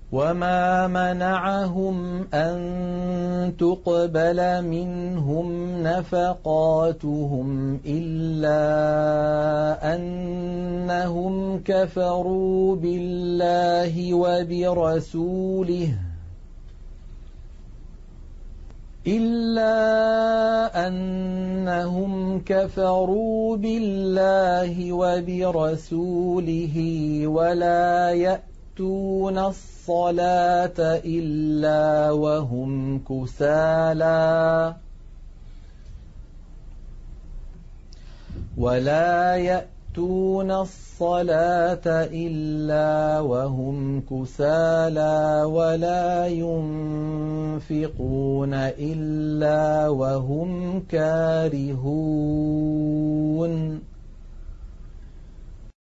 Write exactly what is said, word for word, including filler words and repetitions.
وما منعهم أن تقبل منهم نفقاتهم إلا أنهم كفروا بالله وبرسوله إلا أنهم كفروا بالله وبرسوله ولا يأتون الصلاة إلا وهم كسالى ولا يأتون الصلاة إلا وهم كسالى ولا ينفقون إلا وهم كارهون